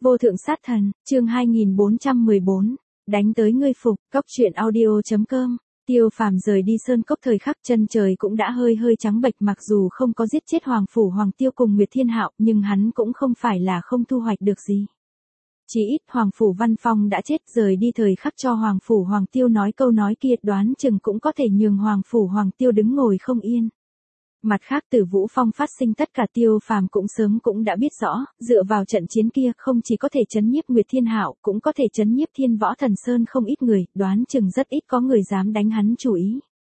Vô thượng sát thần, chương 2414, đánh tới ngươi phục, cốc truyện audio.com. Tiêu Phàm rời đi sơn cốc thời khắc chân trời cũng đã hơi hơi trắng bệch, mặc dù không có giết chết Hoàng Phủ Hoàng Tiêu cùng Nguyệt Thiên Hạo, nhưng hắn cũng không phải là không thu hoạch được gì. Chỉ ít Hoàng Phủ Văn Phong đã chết, rời đi thời khắc cho Hoàng Phủ Hoàng Tiêu nói câu nói kia, đoán chừng cũng có thể nhường Hoàng Phủ Hoàng Tiêu đứng ngồi không yên. Mặt khác Tử Vũ Phong phát sinh tất cả Tiêu Phàm cũng sớm cũng đã biết rõ, dựa vào trận chiến kia không chỉ có thể chấn nhiếp Nguyệt Thiên Hạo, cũng có thể chấn nhiếp Thiên Võ Thần Sơn không ít người, đoán chừng rất ít có người dám đánh hắn chủ ý.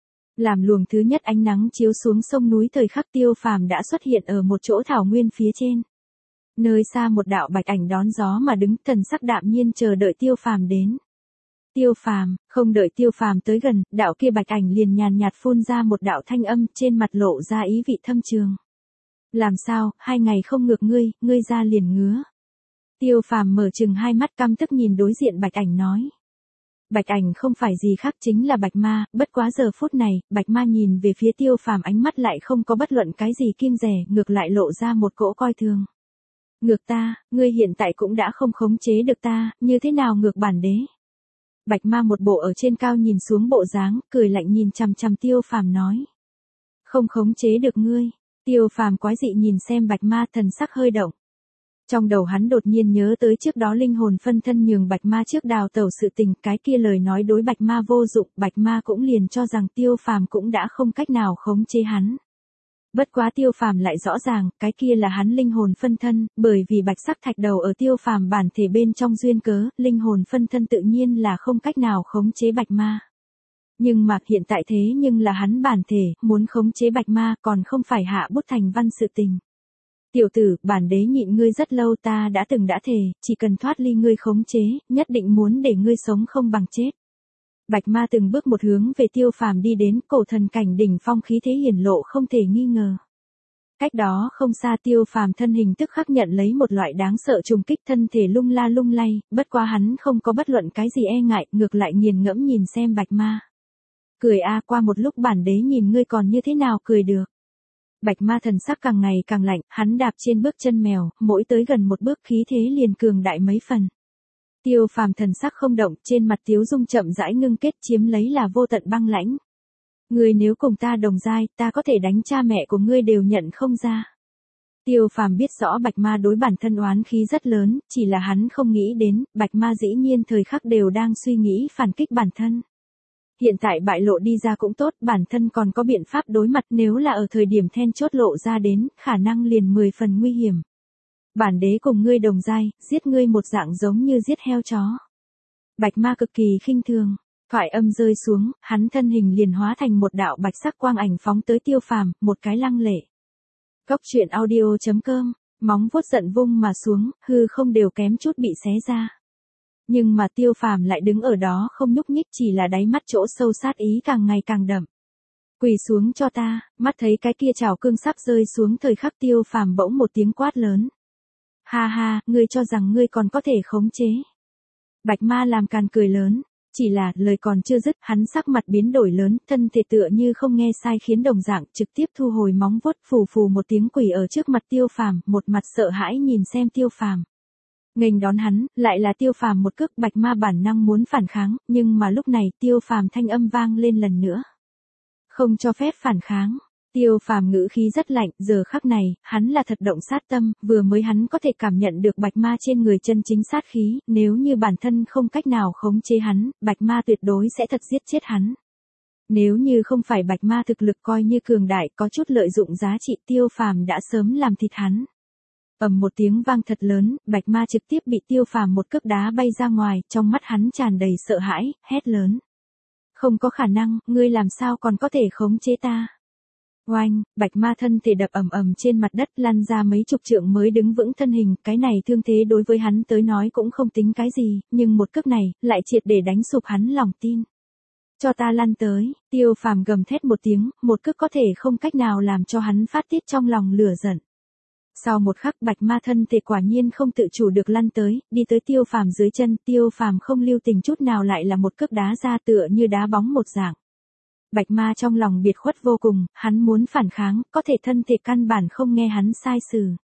Làm luồng thứ nhất ánh nắng chiếu xuống sông núi thời khắc Tiêu Phàm đã xuất hiện ở một chỗ thảo nguyên phía trên. Nơi xa một đạo bạch ảnh đón gió mà đứng, thần sắc đạm nhiên chờ đợi Tiêu Phàm đến. Tiêu Phàm, không đợi Tiêu Phàm tới gần, đạo kia bạch ảnh liền nhàn nhạt phun ra một đạo thanh âm, trên mặt lộ ra ý vị thâm trường. Làm sao, 2 ngày không ngược ngươi ra liền ngứa. Tiêu Phàm mở chừng hai mắt căm tức nhìn đối diện bạch ảnh nói. Bạch ảnh không phải gì khác chính là Bạch Ma, bất quá giờ phút này, Bạch Ma nhìn về phía Tiêu Phàm ánh mắt lại không có bất luận cái gì kiêng dè, ngược lại lộ ra một cỗ coi thường. Ngược ta, ngươi hiện tại cũng đã không khống chế được ta, như thế nào ngược bản đế? Bạch Ma một bộ ở trên cao nhìn xuống bộ dáng, cười lạnh nhìn chằm chằm Tiêu Phàm nói. Không khống chế được ngươi. Tiêu Phàm quái dị nhìn xem Bạch Ma, thần sắc hơi động. Trong đầu hắn đột nhiên nhớ tới trước đó linh hồn phân thân nhường Bạch Ma trước đào tẩu sự tình, cái kia lời nói đối Bạch Ma vô dụng, Bạch Ma cũng liền cho rằng Tiêu Phàm cũng đã không cách nào khống chế hắn. Bất quá Tiêu Phàm lại rõ ràng, cái kia là hắn linh hồn phân thân, bởi vì bạch sắc thạch đầu ở Tiêu Phàm bản thể bên trong duyên cớ, linh hồn phân thân tự nhiên là không cách nào khống chế Bạch Ma. Nhưng mà hiện tại thế nhưng là hắn bản thể, muốn khống chế Bạch Ma còn không phải hạ bút thành văn sự tình. Tiểu tử, bản đế nhịn ngươi rất lâu, ta đã thề, chỉ cần thoát ly ngươi khống chế, nhất định muốn để ngươi sống không bằng chết. Bạch Ma từng bước một hướng về Tiêu Phàm đi đến, cổ thần cảnh đỉnh phong khí thế hiển lộ không thể nghi ngờ. Cách đó không xa Tiêu Phàm thân hình tức khắc nhận lấy một loại đáng sợ trùng kích, thân thể lung la lung lay, bất quá hắn không có bất luận cái gì e ngại, ngược lại nghiền ngẫm nhìn xem Bạch Ma. Cười a, qua một lúc bản đế nhìn ngươi còn như thế nào cười được. Bạch Ma thần sắc càng ngày càng lạnh, hắn đạp trên bước chân mèo, mỗi tới gần một bước khí thế liền cường đại mấy phần. Tiêu Phàm thần sắc không động, trên mặt tiếu dung chậm rãi ngưng kết, chiếm lấy là vô tận băng lãnh. Ngươi nếu cùng ta đồng giai, ta có thể đánh cha mẹ của ngươi đều nhận không ra. Tiêu Phàm biết rõ Bạch Ma đối bản thân oán khí rất lớn, chỉ là hắn không nghĩ đến, Bạch Ma dĩ nhiên thời khắc đều đang suy nghĩ phản kích bản thân. Hiện tại bại lộ đi ra cũng tốt, bản thân còn có biện pháp đối mặt, nếu là ở thời điểm then chốt lộ ra đến, khả năng liền 10 phần nguy hiểm. Bản đế cùng ngươi đồng giai, giết ngươi một dạng giống như giết heo chó. Bạch Ma cực kỳ khinh thường, thoại âm rơi xuống, hắn thân hình liền hóa thành một đạo bạch sắc quang ảnh phóng tới Tiêu Phàm, một cái lăng lệ. Cốc truyện audio.com, móng vuốt giận vung mà xuống, hư không đều kém chút bị xé ra. Nhưng mà Tiêu Phàm lại đứng ở đó không nhúc nhích, chỉ là đáy mắt chỗ sâu sát ý càng ngày càng đậm. Quỳ xuống cho ta, mắt thấy cái kia trảo cương sắp rơi xuống thời khắc Tiêu Phàm bỗng một tiếng quát lớn. Ha ha, ngươi cho rằng ngươi còn có thể khống chế. Bạch Ma làm càn cười lớn, chỉ là lời còn chưa dứt, hắn sắc mặt biến đổi lớn, thân thể tựa như không nghe sai khiến đồng dạng, trực tiếp thu hồi móng vuốt, phù phù một tiếng quỳ ở trước mặt Tiêu Phàm, một mặt sợ hãi nhìn xem Tiêu Phàm. Nghênh đón hắn, lại là Tiêu Phàm một cước. Bạch Ma bản năng muốn phản kháng, nhưng mà lúc này Tiêu Phàm thanh âm vang lên lần nữa. Không cho phép phản kháng. Tiêu Phàm ngữ khí rất lạnh, giờ khắc này, hắn là thật động sát tâm, vừa mới hắn có thể cảm nhận được Bạch Ma trên người chân chính sát khí, nếu như bản thân không cách nào khống chế hắn, Bạch Ma tuyệt đối sẽ thật giết chết hắn. Nếu như không phải Bạch Ma thực lực coi như cường đại, có chút lợi dụng giá trị, Tiêu Phàm đã sớm làm thịt hắn. Ầm một tiếng vang thật lớn, Bạch Ma trực tiếp bị Tiêu Phàm một cước đá bay ra ngoài, trong mắt hắn tràn đầy sợ hãi, hét lớn. Không có khả năng, ngươi làm sao còn có thể khống chế ta? Oanh, Bạch Ma thân thể đập ầm ầm trên mặt đất, lăn ra mấy chục trượng mới đứng vững thân hình, cái này thương thế đối với hắn tới nói cũng không tính cái gì, nhưng một cước này, lại triệt để đánh sụp hắn lòng tin. Cho ta lăn tới, Tiêu Phàm gầm thét một tiếng, một cước có thể không cách nào làm cho hắn phát tiết trong lòng lửa giận. Sau một khắc Bạch Ma thân thể quả nhiên không tự chủ được lăn tới, đi tới Tiêu Phàm dưới chân, Tiêu Phàm không lưu tình chút nào lại là một cước đá ra tựa như đá bóng một dạng. Bạch Ma trong lòng biệt khuất vô cùng, hắn muốn phản kháng, có thể thân thể căn bản không nghe hắn sai sử.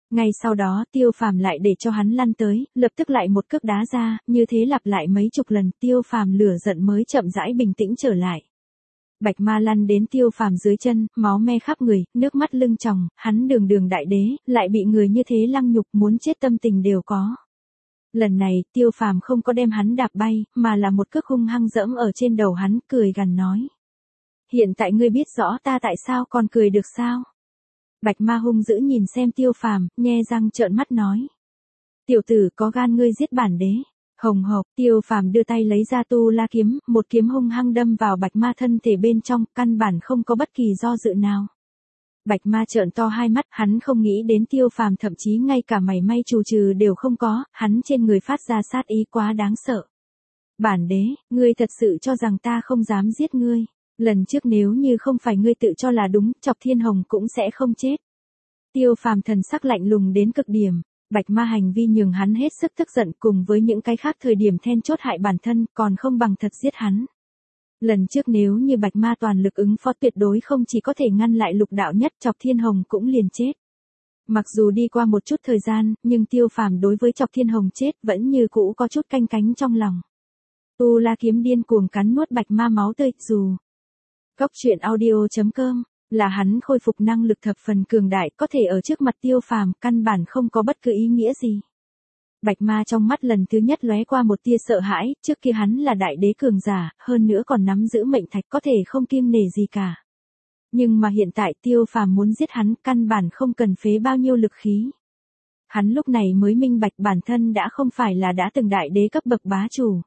Ngay sau đó Tiêu Phàm lại để cho hắn lăn tới, lập tức lại một cước đá ra, như thế lặp lại mấy chục lần, Tiêu Phàm lửa giận mới chậm rãi bình tĩnh trở lại. Bạch Ma lăn đến Tiêu Phàm dưới chân, máu me khắp người, nước mắt lưng tròng, hắn đường đường đại đế, lại bị người như thế lăng nhục, muốn chết tâm tình đều có. Lần này, Tiêu Phàm không có đem hắn đạp bay, mà là một cước hung hăng dẫm ở trên đầu hắn, cười gằn nói. Hiện tại ngươi biết rõ ta tại sao còn cười được sao? Bạch Ma hung dữ nhìn xem Tiêu Phàm, nhe răng trợn mắt nói. Tiểu tử có gan ngươi giết bản đế. Hồng hộc, Tiêu Phàm đưa tay lấy ra tu la kiếm, một kiếm hung hăng đâm vào Bạch Ma thân thể bên trong, căn bản không có bất kỳ do dự nào. Bạch Ma trợn to hai mắt, hắn không nghĩ đến Tiêu Phàm thậm chí ngay cả mảy may trù trừ đều không có, hắn trên người phát ra sát ý quá đáng sợ. Bản đế, ngươi thật sự cho rằng ta không dám giết ngươi. Lần trước nếu như không phải ngươi tự cho là đúng, Chọc Thiên Hồng cũng sẽ không chết. Tiêu Phàm thần sắc lạnh lùng đến cực điểm. Bạch Ma hành vi nhường hắn hết sức tức giận, cùng với những cái khác thời điểm then chốt hại bản thân, còn không bằng thật giết hắn. Lần trước nếu như Bạch Ma toàn lực ứng phó tuyệt đối không chỉ có thể ngăn lại Lục đạo nhất, Chọc Thiên Hồng cũng liền chết. Mặc dù đi qua một chút thời gian, nhưng Tiêu Phàm đối với Chọc Thiên Hồng chết vẫn như cũ có chút canh cánh trong lòng. Tu La kiếm điên cuồng cắn nuốt Bạch Ma máu tươi, dù Cốc truyện audio.com là hắn khôi phục năng lực thập phần cường đại, có thể ở trước mặt Tiêu Phàm, căn bản không có bất cứ ý nghĩa gì. Bạch Ma trong mắt lần thứ nhất lóe qua một tia sợ hãi, trước kia hắn là đại đế cường giả, hơn nữa còn nắm giữ mệnh thạch, có thể không kiêng nể gì cả. Nhưng mà hiện tại Tiêu Phàm muốn giết hắn, căn bản không cần phế bao nhiêu lực khí. Hắn lúc này mới minh bạch bản thân đã không phải là đã từng đại đế cấp bậc bá chủ.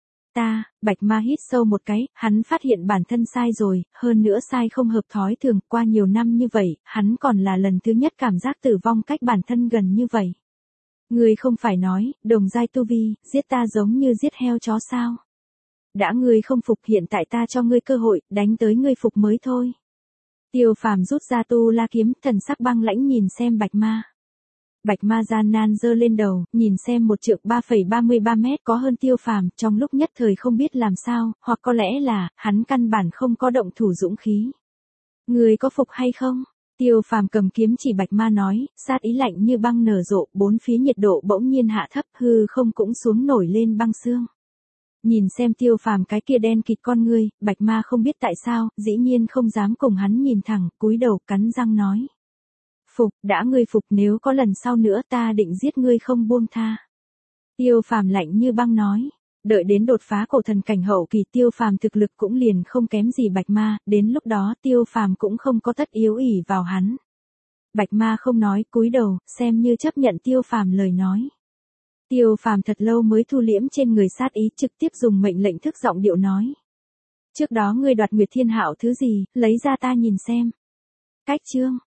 Bạch Ma hít sâu một cái, hắn phát hiện bản thân sai rồi, hơn nữa sai không hợp thói thường, qua nhiều năm như vậy, hắn còn là lần thứ nhất cảm giác tử vong cách bản thân gần như vậy. Ngươi không phải nói, đồng giai tu vi, giết ta giống như giết heo chó sao? Đã ngươi không phục, hiện tại ta cho ngươi cơ hội, đánh tới ngươi phục mới thôi. Tiêu Phàm rút ra tu la kiếm, thần sắc băng lãnh nhìn xem Bạch Ma. Bạch Ma gian nan giơ lên đầu, nhìn xem một trượng 3,33 mét có hơn Tiêu Phàm, trong lúc nhất thời không biết làm sao, hoặc có lẽ là, hắn căn bản không có động thủ dũng khí. Ngươi có phục hay không? Tiêu Phàm cầm kiếm chỉ Bạch Ma nói, sát ý lạnh như băng nở rộ, bốn phía nhiệt độ bỗng nhiên hạ thấp, hư không cũng xuống nổi lên băng xương. Nhìn xem Tiêu Phàm cái kia đen kịt con ngươi, Bạch Ma không biết tại sao, dĩ nhiên không dám cùng hắn nhìn thẳng, cúi đầu cắn răng nói. Phục, đã ngươi phục, nếu có lần sau nữa ta định giết ngươi không buông tha. Tiêu Phàm lạnh như băng nói. Đợi đến đột phá cổ thần cảnh hậu kỳ, Tiêu Phàm thực lực cũng liền không kém gì Bạch Ma, đến lúc đó Tiêu Phàm cũng không có tất yếu ỷ vào hắn. Bạch Ma không nói, cúi đầu, xem như chấp nhận Tiêu Phàm lời nói. Tiêu Phàm thật lâu mới thu liễm trên người sát ý, trực tiếp dùng mệnh lệnh thức giọng điệu nói. Trước đó ngươi đoạt Nguyệt Thiên Hạo thứ gì, lấy ra ta nhìn xem. Cách chương.